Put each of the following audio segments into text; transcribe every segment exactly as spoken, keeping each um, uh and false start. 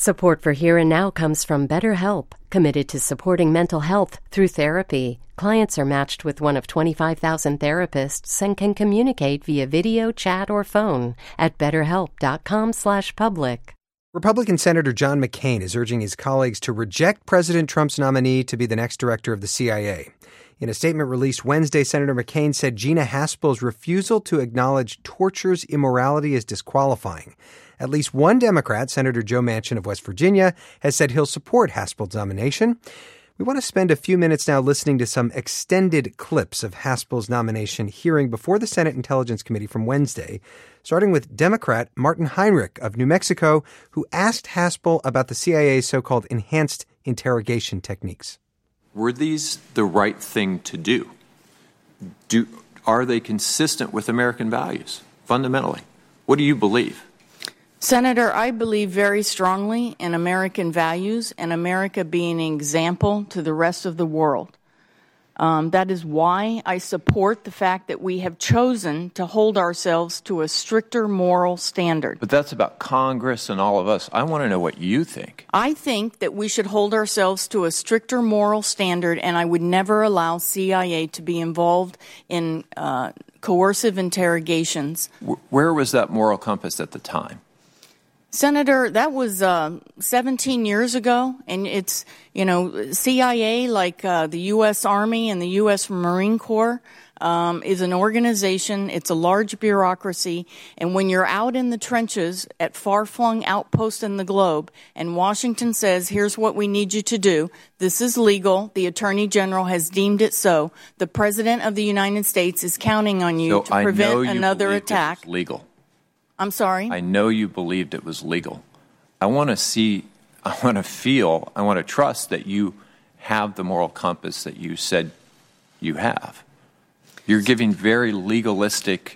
Support for Here and Now comes from BetterHelp, committed to supporting mental health through therapy. Clients are matched with one of twenty-five thousand therapists and can communicate via video, chat, or phone at betterhelp.com slash public. Republican Senator John McCain is urging his colleagues to reject President Trump's nominee to be the next director of the C I A. In a statement released Wednesday, Senator McCain said Gina Haspel's refusal to acknowledge torture's immorality is disqualifying. At least one Democrat, Senator Joe Manchin of West Virginia, has said he'll support Haspel's nomination. We want to spend a few minutes now listening to some extended clips of Haspel's nomination hearing before the Senate Intelligence Committee from Wednesday, starting with Democrat Martin Heinrich of New Mexico, who asked Haspel about the C I A's so-called enhanced interrogation techniques. Were these the right thing to do? Do are they consistent with American values, fundamentally? What do you believe? Senator, I believe very strongly in American values and America being an example to the rest of the world. Um, that is why I support the fact that we have chosen to hold ourselves to a stricter moral standard. But that's about Congress and all of us. I want to know what you think. I think that we should hold ourselves to a stricter moral standard, and I would never allow C I A to be involved in uh, coercive interrogations. Where was that moral compass at the time? Senator, that was uh, seventeen years ago, and it's, you know, C I A, like uh, the U S Army and the U S Marine Corps, um, is an organization. It's a large bureaucracy, and when you're out in the trenches at far-flung outposts in the globe, and Washington says, here's what we need you to do, this is legal, the Attorney General has deemed it so, the President of the United States is counting on you so to prevent I know you another attack. It was legal. I'm sorry? I know you believed it was legal. I want to see, I want to feel, I want to trust that you have the moral compass that you said you have. You're giving very legalistic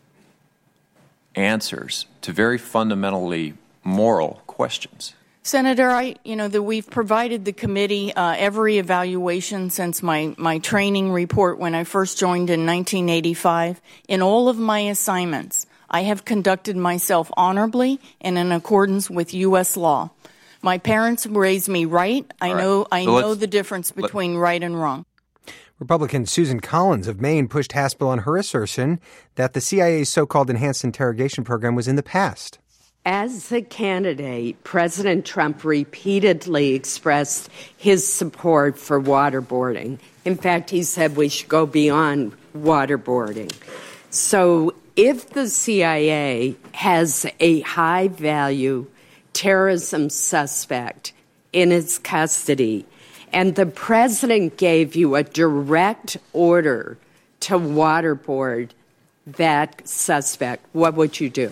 answers to very fundamentally moral questions. Senator, I, you know, that we've provided the committee uh, every evaluation since my, my training report when I first joined in nineteen eighty-five. In all of my assignments, I have conducted myself honorably and in accordance with U S law. My parents raised me right. I right. know I so know the difference between let, right and wrong. Republican Susan Collins of Maine pushed Haspel on her assertion that the C I A's so-called enhanced interrogation program was in the past. As a candidate, President Trump repeatedly expressed his support for waterboarding. In fact, he said we should go beyond waterboarding. So if the C I A has a high-value terrorism suspect in its custody, and the president gave you a direct order to waterboard that suspect, what would you do?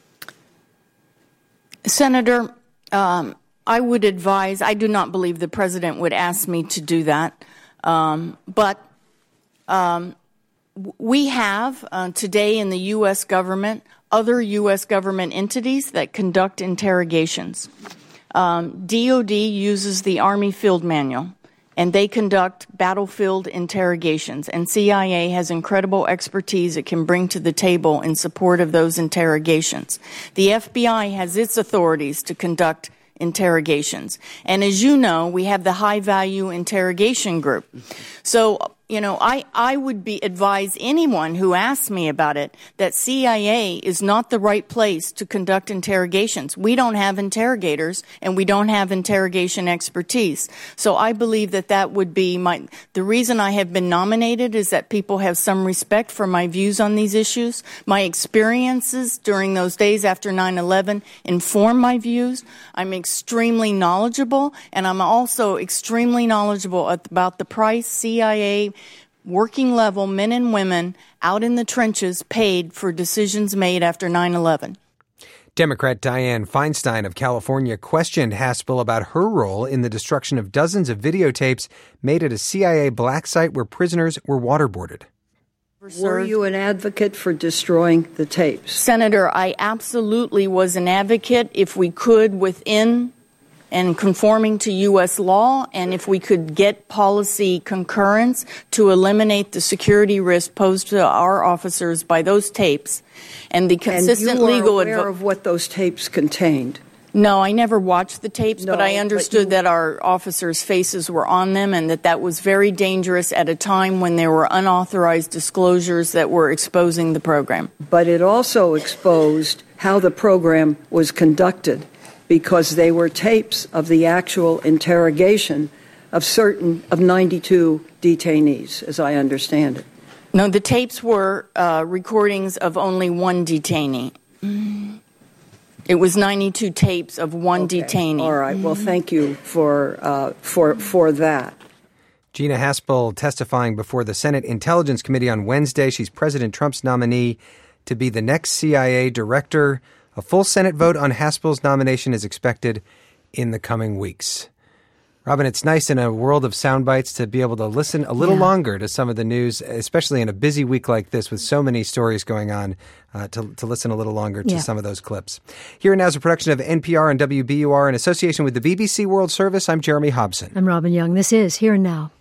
Senator, um, I would advise, I do not believe the president would ask me to do that, um, but um, we have uh, today in the U S government other U S government entities that conduct interrogations. Um, D O D uses the Army Field Manual, and they conduct battlefield interrogations. And C I A has incredible expertise it can bring to the table in support of those interrogations. The F B I has its authorities to conduct interrogations. And as you know, we have the high-value interrogation group. So, you know, I, I would be advise anyone who asks me about it that C I A is not the right place to conduct interrogations. We don't have interrogators, and we don't have interrogation expertise. So I believe that that would be my, the reason I have been nominated is that people have some respect for my views on these issues. My experiences during those days after nine eleven inform my views. I'm extremely knowledgeable, and I'm also extremely knowledgeable about the price C I A working level men and women out in the trenches paid for decisions made after nine eleven. Democrat Dianne Feinstein of California questioned Haspel about her role in the destruction of dozens of videotapes made at a C I A black site where prisoners were waterboarded. Were you an advocate for destroying the tapes? Senator, I absolutely was an advocate if we could within and conforming to U S law, and if we could get policy concurrence to eliminate the security risk posed to our officers by those tapes, and the consistent and you were legal aware advice of what those tapes contained. No, I never watched the tapes, No, but I understood but you- that our officers' faces were on them and that that was very dangerous at a time when there were unauthorized disclosures that were exposing the program. But it also exposed how the program was conducted, because they were tapes of the actual interrogation of certain of ninety-two detainees, as I understand it. No, the tapes were uh, recordings of only one detainee. It was ninety-two tapes of one Okay. detainee. All right. Well, thank you for uh, for for that. Gina Haspel testifying before the Senate Intelligence Committee on Wednesday. She's President Trump's nominee to be the next C I A director. A full Senate vote on Haspel's nomination is expected in the coming weeks. Robin, it's nice in a world of sound bites to be able to listen a little Yeah. longer to some of the news, especially in a busy week like this with so many stories going on, uh, to, to listen a little longer to Yeah. some of those clips. Here Now is a production of N P R and W B U R in association with the B B C World Service. I'm Jeremy Hobson. I'm Robin Young. This is Here and Now.